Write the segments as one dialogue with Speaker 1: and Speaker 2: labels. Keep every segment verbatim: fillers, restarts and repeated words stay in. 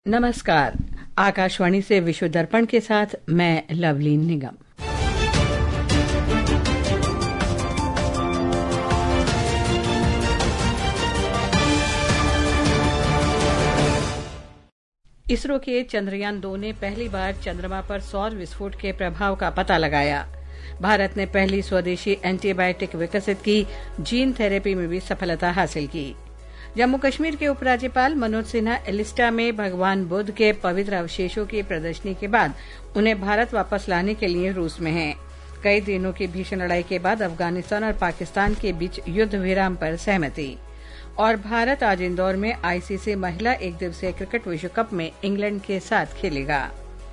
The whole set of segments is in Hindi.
Speaker 1: नमस्कार। आकाशवाणी से विश्व दर्पण के साथ मैं लवलीन निगम। इसरो के चंद्रयान दो ने पहली बार चंद्रमा पर सौर विस्फोट के प्रभाव का पता लगाया। भारत ने पहली स्वदेशी एंटीबायोटिक विकसित की। जीन थेरेपी में भी सफलता हासिल की। जम्मू कश्मीर के उपराज्यपाल मनोज सिन्हा एलिस्टा में भगवान बुद्ध के पवित्र अवशेषों की प्रदर्शनी के बाद उन्हें भारत वापस लाने के लिए रूस में हैं। कई दिनों की भीषण लड़ाई के बाद अफगानिस्तान और पाकिस्तान के बीच युद्ध विराम पर सहमति। और भारत आज इंदौर में आईसीसी महिला एक दिवसीय क्रिकेट विश्व कप में इंग्लैंड के साथ खेलेगा।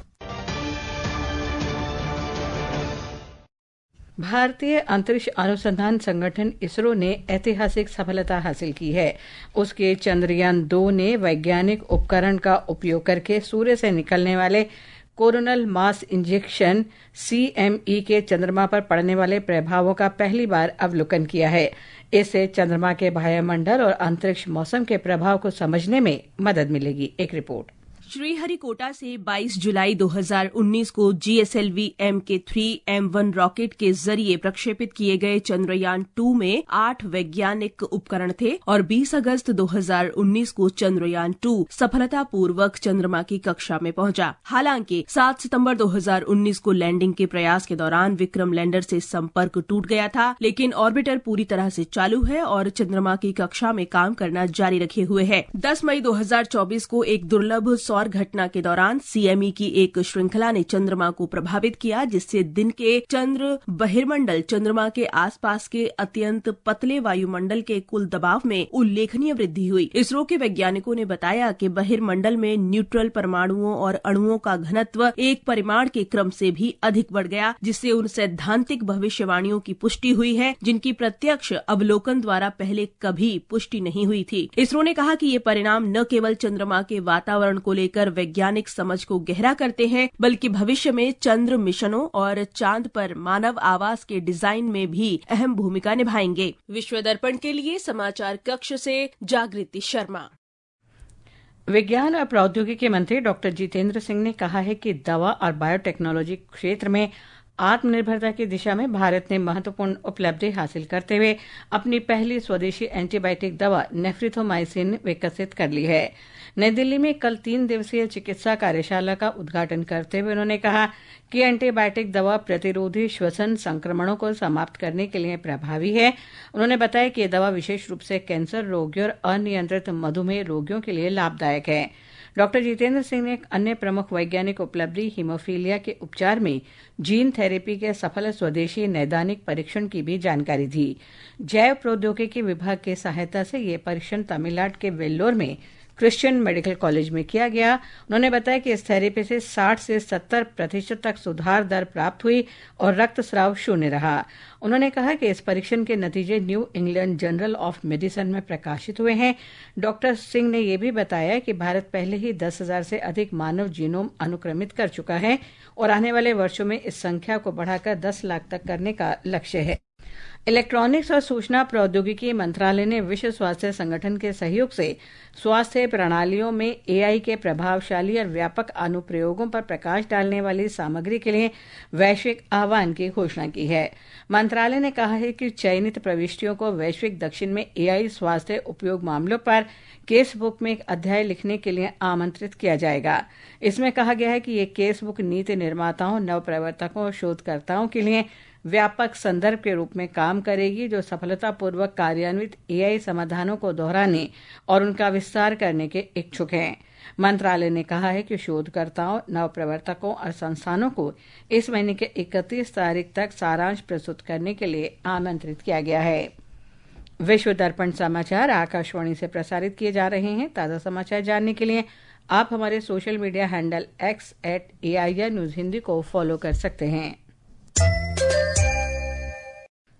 Speaker 1: भारतीय अंतरिक्ष अनुसंधान संगठन इसरो ने ऐतिहासिक सफलता हासिल की है। उसके चंद्रयान दो ने वैज्ञानिक उपकरण का उपयोग करके सूर्य से निकलने वाले कोरोनल मास इंजेक्शन सीएमई के चंद्रमा पर पड़ने वाले प्रभावों का पहली बार अवलोकन किया है। इससे चंद्रमा के वायुमंडल और अंतरिक्ष मौसम के प्रभाव को समझने में मदद मिलेगी। एक रिपोर्ट।
Speaker 2: श्रीहरिकोटा से बाईस जुलाई दो हज़ार उन्नीस को GSLV M K three M one rocket के जरिए प्रक्षेपित किए गए चंद्रयान टू में आठ वैज्ञानिक उपकरण थे और बीस अगस्त दो हज़ार उन्नीस को चंद्रयान टू सफलतापूर्वक चंद्रमा की कक्षा में पहुंचा। हालांकि सात सितंबर दो हज़ार उन्नीस को लैंडिंग के प्रयास के दौरान विक्रम लैंडर से संपर्क टूट गया था, लेकिन ऑर्बिटर पूरी तरह से चालू है और चंद्रमा की कक्षा में काम करना जारी रखे हुए है। दस मई दो हज़ार चौबीस को एक दुर्लभ सौर घटना के दौरान सीएमई की एक श्रृंखला ने चंद्रमा को प्रभावित किया, जिससे दिन के चंद्र बहिर्मंडल चंद्रमा के आसपास के अत्यंत पतले वायुमंडल के कुल दबाव में उल्लेखनीय वृद्धि हुई। इसरो के वैज्ञानिकों ने बताया कि बहिर्मंडल में न्यूट्रल परमाणुओं और अणुओं का घनत्व एक परिमाण के क्रम से भी अधिक बढ़ गया, जिससे उन सैद्धांतिक भविष्यवाणियों की पुष्टि हुई है जिनकी प्रत्यक्ष अवलोकन द्वारा पहले कभी पुष्टि नहीं हुई थी। इसरो ने कहा कि ये परिणाम न केवल चंद्रमा के वातावरण को लेकर वैज्ञानिक समझ को गहरा करते हैं, बल्कि भविष्य में चंद्र मिशनों और चांद पर मानव आवास के डिजाइन में भी अहम भूमिका निभाएंगे। विश्व दर्पण के लिए समाचार कक्ष से जागृति शर्मा।
Speaker 1: विज्ञान और प्रौद्योगिकी मंत्री डॉक्टर जितेंद्र सिंह ने कहा है कि दवा और बायोटेक्नोलॉजी क्षेत्र में आत्मनिर्भरता की दिशा में भारत ने महत्वपूर्ण उपलब्धि हासिल करते हुए अपनी पहली स्वदेशी एंटीबायोटिक दवा नेफ्रिथोमाइसिन विकसित कर ली है। नई दिल्ली में कल तीन दिवसीय चिकित्सा कार्यशाला का उद्घाटन करते हुए उन्होंने कहा कि एंटीबायोटिक दवा प्रतिरोधी श्वसन संक्रमणों को समाप्त करने के लिए प्रभावी है। उन्होंने बताया कि यह दवा विशेष रूप से कैंसर रोगियों और अनियंत्रित मधुमेह रोगियों के लिए लाभदायक है। डॉक्टर जितेंद्र सिंह ने एक अन्य प्रमुख वैज्ञानिक उपलब्धि हीमोफीलिया के उपचार में जीन थेरेपी के सफल स्वदेशी नैदानिक परीक्षण की भी जानकारी दी। जैव प्रौद्योगिकी विभाग की सहायता से ये परीक्षण तमिलनाडु के वेल्लोर में क्रिश्चियन मेडिकल कॉलेज में किया गया। उन्होंने बताया कि इस थेरेपी से साठ से सत्तर प्रतिशत तक सुधार दर प्राप्त हुई और रक्तस्राव शून्य रहा। उन्होंने कहा कि इस परीक्षण के नतीजे New England journal of medicine में प्रकाशित हुए हैं। डॉक्टर सिंह ने यह भी बताया कि भारत पहले ही दस हजार से अधिक मानव जीनोम अनुक्रमित कर चुका है और आने वाले वर्षों में इस संख्या को बढ़ाकर दस लाख तक करने का लक्ष्य है। इलेक्ट्रॉनिक्स और सूचना प्रौद्योगिकी मंत्रालय ने विश्व स्वास्थ्य संगठन के सहयोग से स्वास्थ्य प्रणालियों में एआई के प्रभावशाली और व्यापक अनुप्रयोगों पर प्रकाश डालने वाली सामग्री के लिए वैश्विक आह्वान की घोषणा की है। मंत्रालय ने कहा है कि चयनित प्रविष्टियों को वैश्विक दक्षिण में एआई स्वास्थ्य उपयोग मामलों पर केस बुक में एक अध्याय लिखने के लिए आमंत्रित किया जाएगा। इसमें कहा गया है कि ये केस बुक नीति निर्माताओं, नवप्रवर्तकों और शोधकर्ताओं के लिए व्यापक संदर्भ के रूप में काम करेगी, जो सफलतापूर्वक कार्यान्वित एआई समाधानों को दोहराने और उनका विस्तार करने के इच्छुक हैं। मंत्रालय ने कहा है कि शोधकर्ताओं, नवप्रवर्तकों और संस्थानों को इस महीने के इकतीस तारीख तक सारांश प्रस्तुत करने के लिए आमंत्रित किया गया है। विश्व दर्पण समाचार आकाशवाणी से प्रसारित किए जा रहे हैं। ताज़ा समाचार जानने के लिए आप हमारे social media handle X at AIR news Hindi को फॉलो कर सकते हैं।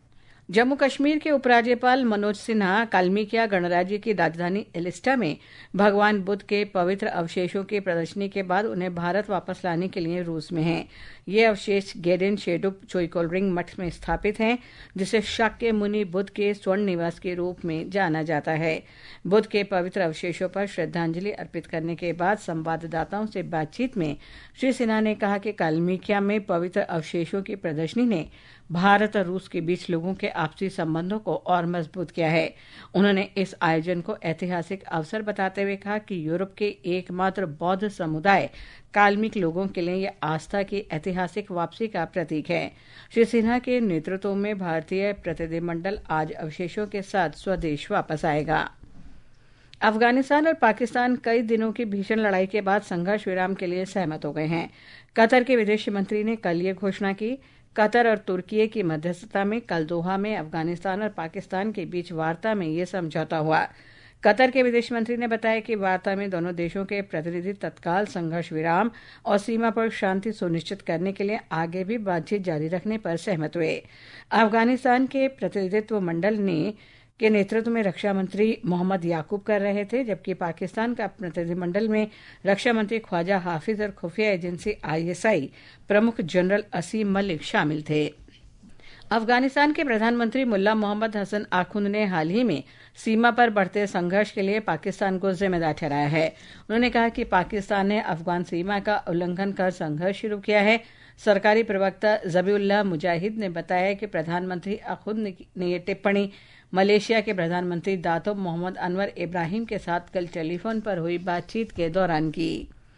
Speaker 1: जम्मू कश्मीर के उपराज्यपाल मनोज सिन्हा काल्मिकिया गणराज्य की राजधानी एलिस्टा में भगवान बुद्ध के पवित्र अवशेषों की प्रदर्शनी के बाद उन्हें भारत वापस लाने के लिए रूस में हैं। ये अवशेष गेडेन शेडुप चोइकोलरिंग मठ में स्थापित हैं, जिसे शाक्य मुनि बुद्ध के स्वर्ण निवास के रूप में जाना जाता है। बुद्ध के पवित्र अवशेषों पर श्रद्धांजलि अर्पित करने के बाद संवाददाताओं से बातचीत में श्री सिन्हा ने कहा कि काल्मिकिया में पवित्र अवशेषों की प्रदर्शनी ने भारत और रूस के बीच लोगों के आपसी संबंधों को और मजबूत किया है। उन्होंने इस आयोजन को ऐतिहासिक अवसर बताते हुए कहा कि यूरोप के एकमात्र बौद्ध समुदाय काल्मिक लोगों के लिए यह आस्था की ऐतिहासिक वापसी का प्रतीक है। श्री सिन्हा के नेतृत्व में भारतीय प्रतिनिधिमंडल आज अवशेषों के साथ स्वदेश वापस आएगा। अफगानिस्तान और पाकिस्तान कई दिनों की भीषण लड़ाई के बाद संघर्ष विराम के लिए सहमत हो गए हैं। कतर के विदेश मंत्री ने कल ये घोषणा की। कतर और तुर्की की मध्यस्थता में कल दोहा में अफगानिस्तान और पाकिस्तान के बीच वार्ता में ये समझौता हुआ। कतर के विदेश मंत्री ने बताया कि वार्ता में दोनों देशों के प्रतिनिधि तत्काल संघर्ष विराम और सीमा पर शांति सुनिश्चित करने के लिए आगे भी बातचीत जारी रखने पर सहमत हुए। अफगानिस्तान के प्रतिनिधित्व मंडल ने के नेतृत्व में रक्षा मंत्री मोहम्मद याकूब कर रहे थे, जबकि पाकिस्तान का प्रतिनिधिमंडल में रक्षा मंत्री ख्वाजा हाफिज और खुफिया एजेंसी आईएसआई प्रमुख जनरल असीम मलिक शामिल थे। अफगानिस्तान के प्रधानमंत्री मुल्ला मोहम्मद हसन आखुंद ने हाल ही में सीमा पर बढ़ते संघर्ष के लिए पाकिस्तान को जिम्मेदार ठहराया है। उन्होंने कहा कि पाकिस्तान ने अफगान सीमा का उल्लंघन कर संघर्ष शुरू किया है। सरकारी प्रवक्ता जबीउल्लाह मुजाहिद ने बताया कि प्रधानमंत्री आखुंद ने ये टिप्पणी मलेशिया के प्रधानमंत्री दातो मोहम्मद अनवर इब्राहिम के साथ कल टेलीफोन पर हुई बातचीत के दौरान की।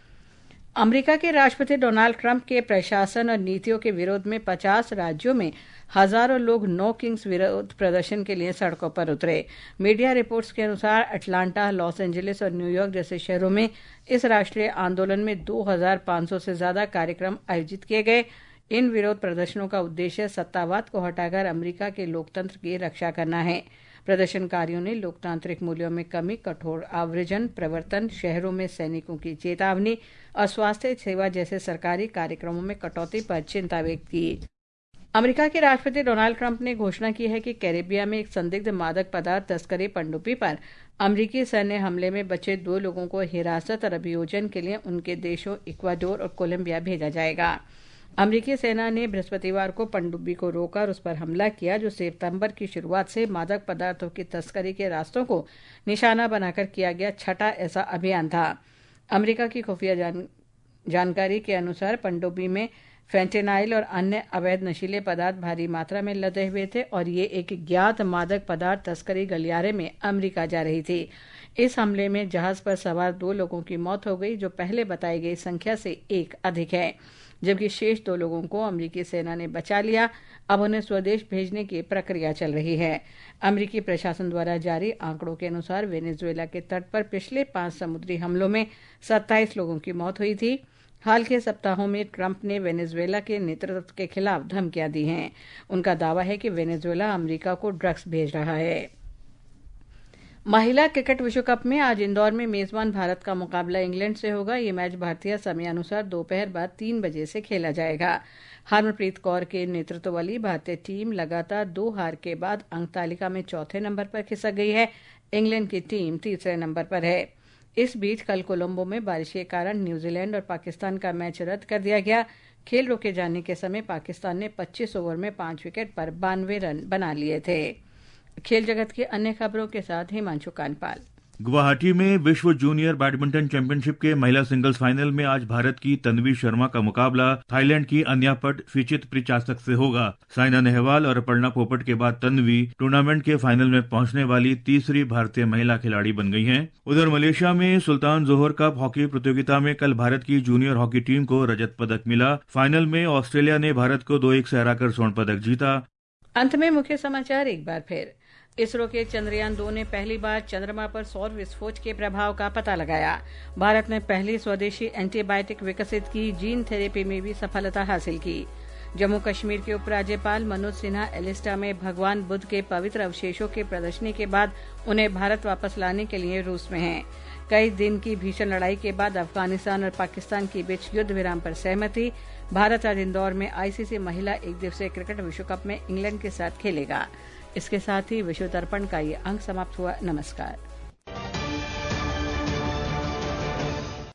Speaker 1: अमेरिका के राष्ट्रपति डोनाल्ड ट्रंप के प्रशासन और नीतियों के विरोध में पचास राज्यों में हजारों लोग नो किंग्स विरोध प्रदर्शन के लिए सड़कों पर उतरे। मीडिया रिपोर्ट्स के अनुसार Atlanta, Los Angeles New York जैसे शहरों में इस राष्ट्रीय आंदोलन में दो हजार पांच सौ से ज्यादा कार्यक्रम आयोजित किए गए। इन विरोध प्रदर्शनों का उद्देश्य सत्तावाद को हटाकर अमेरिका के लोकतंत्र की रक्षा करना है। प्रदर्शनकारियों ने लोकतांत्रिक मूल्यों में कमी, कठोर आव्रजन प्रवर्तन, शहरों में सैनिकों की चेतावनी और स्वास्थ्य सेवा जैसे सरकारी कार्यक्रमों में कटौती पर चिंता व्यक्त की। अमेरिका के राष्ट्रपति डोनाल्ड ट्रंप ने घोषणा की है कि कैरेबिया में एक संदिग्ध मादक पदार्थ तस्करी पनडुब्बी पर अमेरिकी सैन्य हमले में बचे दो लोगों को हिरासत और अभियोजन के लिए उनके देशों इक्वाडोर और कोलंबिया भेजा जाएगा। अमेरिकी सेना ने बृहस्पतिवार को पनडुब्बी को रोका और उस पर हमला किया, जो सितंबर की शुरुआत से मादक पदार्थों की तस्करी के रास्तों को निशाना बनाकर किया गया छठा ऐसा अभियान था। अमेरिका की खुफिया जान, जानकारी के अनुसार पनडुब्बी में फेंटेनाइल और अन्य अवैध नशीले पदार्थ भारी मात्रा में लदे हुए थे और ये एक ज्ञात मादक पदार्थ तस्करी गलियारे में अमेरिका जा रही थी। इस हमले में जहाज पर सवार दो लोगों की मौत हो गई, जो पहले बताई गई संख्या से एक अधिक है, जबकि शेष दो लोगों को अमेरिकी सेना ने बचा लिया। अब उन्हें स्वदेश भेजने की प्रक्रिया चल रही है। अमेरिकी प्रशासन द्वारा जारी आंकड़ों के अनुसार वेनेजुएला के तट पर पिछले पांच समुद्री हमलों में सत्ताईस लोगों की मौत हुई थी। हाल के सप्ताहों में ट्रंप ने वेनेजुएला के नेतृत्व के खिलाफ धमकियां दी हैं। उनका दावा है कि वेनेजुएला अमेरिका को ड्रग्स भेज रहा है। महिला क्रिकेट विश्व कप में आज इंदौर में मेजबान भारत का मुकाबला इंग्लैंड से होगा। ये मैच भारतीय समयानुसार दोपहर बाद तीन बजे से खेला जाएगा। हरमनप्रीत कौर के नेतृत्व वाली भारतीय टीम लगातार दो हार के बाद अंक तालिका में चौथे नंबर पर खिसक गई है। इंग्लैंड की टीम तीसरे नंबर पर है। इस बीच कल कोलंबो में बारिश के कारण न्यूजीलैंड और पाकिस्तान का मैच रद्द कर दिया गया। खेल रोके जाने के समय पाकिस्तान ने पच्चीस ओवर में पांच विकेट पर बानवे रन बना लिए थे। खेल जगत की अन्य खबरों के साथ हिमांशु कानपाल।
Speaker 3: गुवाहाटी में विश्व जूनियर बैडमिंटन चैंपियनशिप के महिला सिंगल्स फाइनल में आज भारत की तन्वी शर्मा का मुकाबला थाईलैंड की अन्यापट फिचित प्रिचासक से होगा। साइना नेहवाल और अपर्णा पोपट के बाद तन्वी टूर्नामेंट के फाइनल में पहुंचने वाली तीसरी भारतीय महिला खिलाड़ी बन गई हैं। उधर मलेशिया में सुल्तान जोहर कप हॉकी प्रतियोगिता में कल भारत की जूनियर हॉकी टीम को रजत पदक मिला। फाइनल में ऑस्ट्रेलिया ने भारत को दो एक से हराकर स्वर्ण पदक जीता।
Speaker 1: अंत में मुख्य समाचार एक बार फिर। इसरो के चंद्रयान दो ने पहली बार चंद्रमा पर सौर विस्फोट के प्रभाव का पता लगाया। भारत ने पहली स्वदेशी एंटीबायोटिक विकसित की। जीन थेरेपी में भी सफलता हासिल की। जम्मू कश्मीर के उपराज्यपाल मनोज सिन्हा एलिस्टा में भगवान बुद्ध के पवित्र अवशेषों की प्रदर्शनी के बाद उन्हें भारत वापस लाने के लिए रूस में हैं। कई दिन की भीषण लड़ाई के बाद अफगानिस्तान और पाकिस्तान के बीच युद्ध विराम पर सहमति। भारत आज इंदौर में आईसीसी महिला एक दिवसीय क्रिकेट विश्व कप में इंग्लैंड के साथ खेलेगा। इसके साथ ही विश्व दर्पण का ये अंक समाप्त हुआ। नमस्कार।